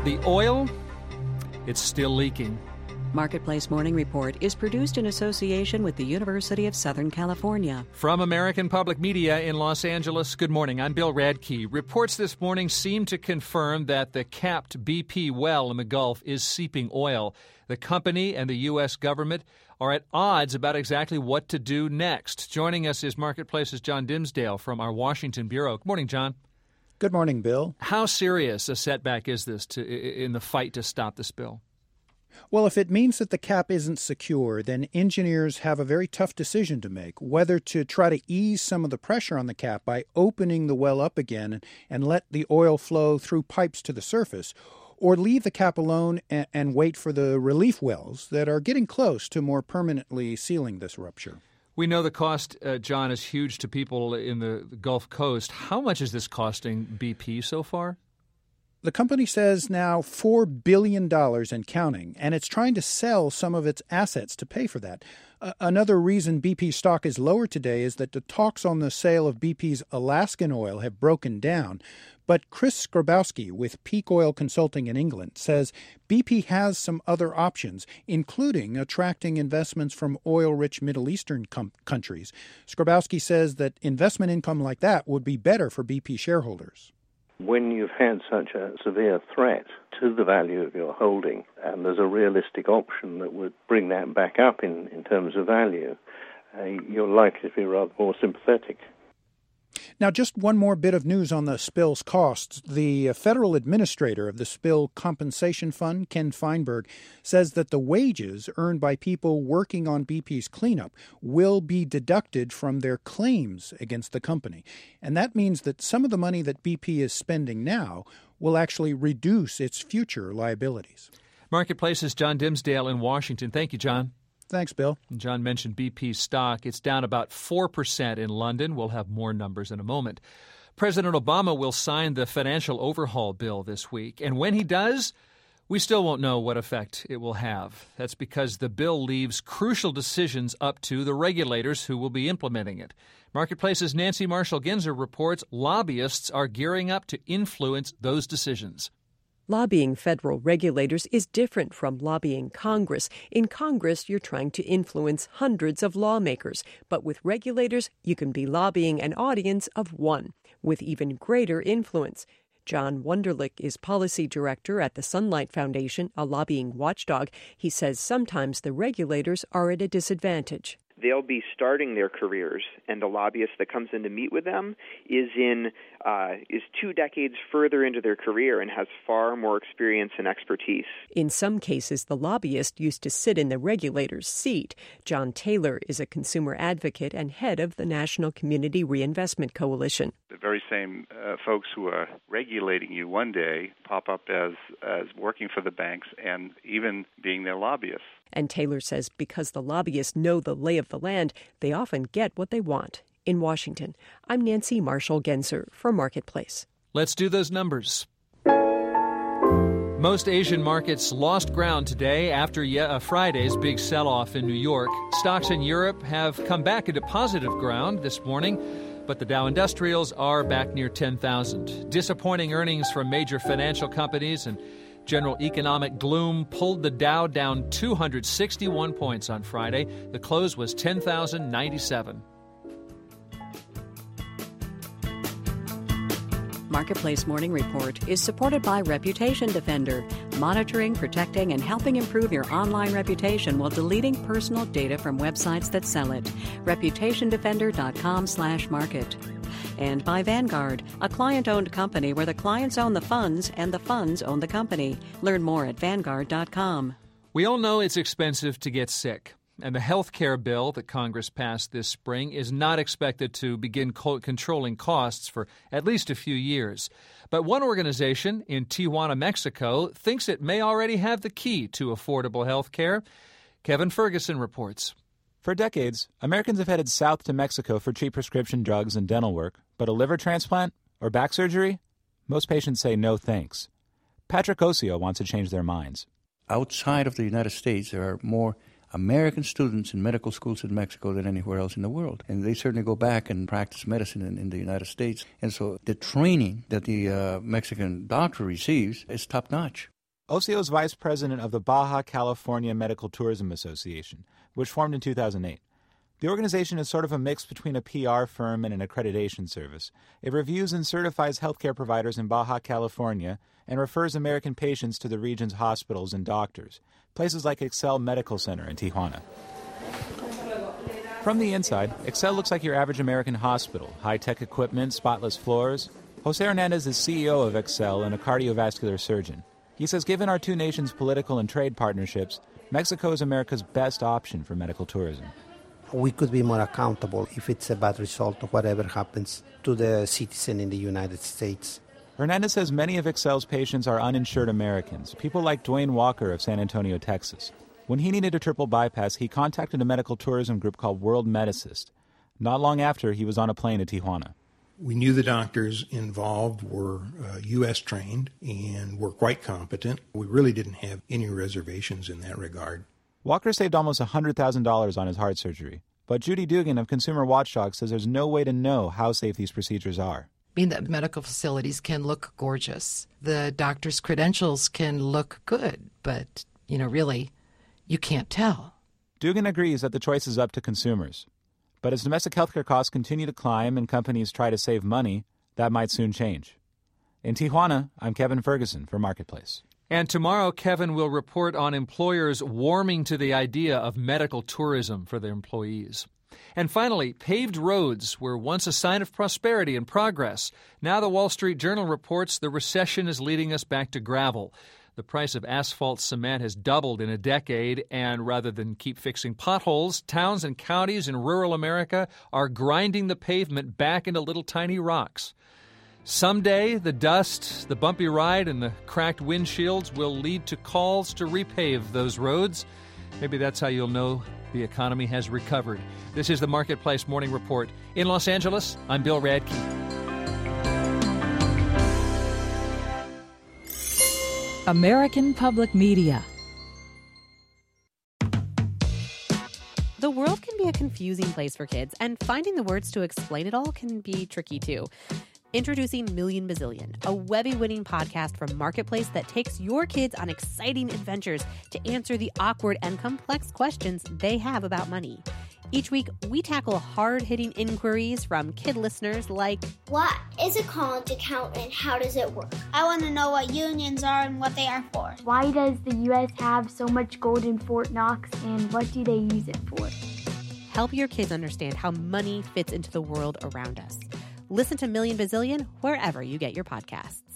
The oil, it's still leaking. Marketplace Morning Report is produced in association with the University of Southern California. From American Public Media in Los Angeles, good morning. I'm Bill Radke. Reports this morning seem to confirm that the capped BP well in the Gulf is seeping oil. The company and the U.S. government are at odds about exactly what to do next. Joining us is Marketplace's John Dimsdale from our Washington bureau. Good morning, John. Good morning, Bill. How serious a setback is this in the fight to stop the spill? Well, if it means that the cap isn't secure, then engineers have a very tough decision to make, whether to try to ease some of the pressure on the cap by opening the well up again and let the oil flow through pipes to the surface, or leave the cap alone and wait for the relief wells that are getting close to more permanently sealing this rupture. We know the cost, John, is huge to people in the Gulf Coast. How much is this costing BP so far? The company says now $4 billion and counting, and it's trying to sell some of its assets to pay for that. Another reason BP stock is lower today is that the talks on the sale of BP's Alaskan oil have broken down. But Chris Skrobowski with Peak Oil Consulting in England says BP has some other options, including attracting investments from oil-rich Middle Eastern countries. Skrobowski says that investment income like that would be better for BP shareholders. When you've had such a severe threat to the value of your holding, and there's a realistic option that would bring that back up in terms of value, you're likely to be rather more sympathetic. Now, just one more bit of news on the spill's costs. The federal administrator of the Spill Compensation Fund, Ken Feinberg, says that the wages earned by people working on BP's cleanup will be deducted from their claims against the company. And that means that some of the money that BP is spending now will actually reduce its future liabilities. Marketplace's John Dimsdale in Washington. Thank you, John. Thanks, Bill. John mentioned BP stock. It's down about 4% in London. We'll have more numbers in a moment. President Obama will sign the financial overhaul bill this week. And when he does, we still won't know what effect it will have. That's because the bill leaves crucial decisions up to the regulators who will be implementing it. Marketplace's Nancy Marshall-Genzer reports lobbyists are gearing up to influence those decisions. Lobbying federal regulators is different from lobbying Congress. In Congress, you're trying to influence hundreds of lawmakers. But with regulators, you can be lobbying an audience of one, with even greater influence. John Wunderlich is policy director at the Sunlight Foundation, a lobbying watchdog. He says sometimes the regulators are at a disadvantage. They'll be starting their careers, and the lobbyist that comes in to meet with them is 2 decades further into their career and has far more experience and expertise. In some cases, the lobbyist used to sit in the regulator's seat. John Taylor is a consumer advocate and head of the National Community Reinvestment Coalition. The very same folks who are regulating you one day pop up as working for the banks and even being their lobbyists. And Taylor says because the lobbyists know the lay of the land, they often get what they want. In Washington, I'm Nancy Marshall-Genzer for Marketplace. Let's do those numbers. Most Asian markets lost ground today after Friday's big sell-off in New York. Stocks in Europe have come back into positive ground this morning, but the Dow Industrials are back near 10,000. Disappointing earnings from major financial companies and general economic gloom pulled the Dow down 261 points on Friday. The close was 10,097. Marketplace Morning Report is supported by Reputation Defender, monitoring, protecting, and helping improve your online reputation while deleting personal data from websites that sell it. ReputationDefender.com/market. And by Vanguard, a client-owned company where the clients own the funds and the funds own the company. Learn more at Vanguard.com. We all know it's expensive to get sick. And the health care bill that Congress passed this spring is not expected to begin controlling costs for at least a few years. But one organization in Tijuana, Mexico, thinks it may already have the key to affordable health care. Kevin Ferguson reports. For decades, Americans have headed south to Mexico for cheap prescription drugs and dental work. But a liver transplant or back surgery? Most patients say no thanks. Patrick Osio wants to change their minds. Outside of the United States, there are more American students in medical schools in Mexico than anywhere else in the world. And they certainly go back and practice medicine in the United States. And so the training that the Mexican doctor receives is top-notch. Ocio is vice president of the Baja California Medical Tourism Association, which formed in 2008. The organization is sort of a mix between a PR firm and an accreditation service. It reviews and certifies healthcare providers in Baja California and refers American patients to the region's hospitals and doctors, places like Excel Medical Center in Tijuana. From the inside, Excel looks like your average American hospital. High-tech equipment, spotless floors. Jose Hernandez is CEO of Excel and a cardiovascular surgeon. He says given our two nations' political and trade partnerships, Mexico is America's best option for medical tourism. We could be more accountable if it's a bad result of whatever happens to the citizen in the United States. Hernandez says many of Excel's patients are uninsured Americans, people like Dwayne Walker of San Antonio, Texas. When he needed a triple bypass, he contacted a medical tourism group called World Medicist. Not long after, he was on a plane to Tijuana. We knew the doctors involved were U.S. trained and were quite competent. We really didn't have any reservations in that regard. Walker saved almost $100,000 on his heart surgery. But Judy Dugan of Consumer Watchdog says there's no way to know how safe these procedures are. I mean, the medical facilities can look gorgeous. The doctor's credentials can look good, but, really, you can't tell. Dugan agrees that the choice is up to consumers. But as domestic healthcare costs continue to climb and companies try to save money, that might soon change. In Tijuana, I'm Kevin Ferguson for Marketplace. And tomorrow, Kevin will report on employers warming to the idea of medical tourism for their employees. And finally, paved roads were once a sign of prosperity and progress. Now the Wall Street Journal reports the recession is leading us back to gravel. The price of asphalt cement has doubled in a decade, and rather than keep fixing potholes, towns and counties in rural America are grinding the pavement back into little tiny rocks. Someday, the dust, the bumpy ride, and the cracked windshields will lead to calls to repave those roads. Maybe that's how you'll know the economy has recovered. This is the Marketplace Morning Report. In Los Angeles, I'm Bill Radke. American Public Media. The world can be a confusing place for kids, and finding the words to explain it all can be tricky too. Introducing Million Bazillion, a Webby-winning podcast from Marketplace that takes your kids on exciting adventures to answer the awkward and complex questions they have about money. Each week, we tackle hard-hitting inquiries from kid listeners like, what is a college account and how does it work? I want to know what unions are and what they are for. Why does the U.S. have so much gold in Fort Knox and what do they use it for? Help your kids understand how money fits into the world around us. Listen to Million Bazillion wherever you get your podcasts.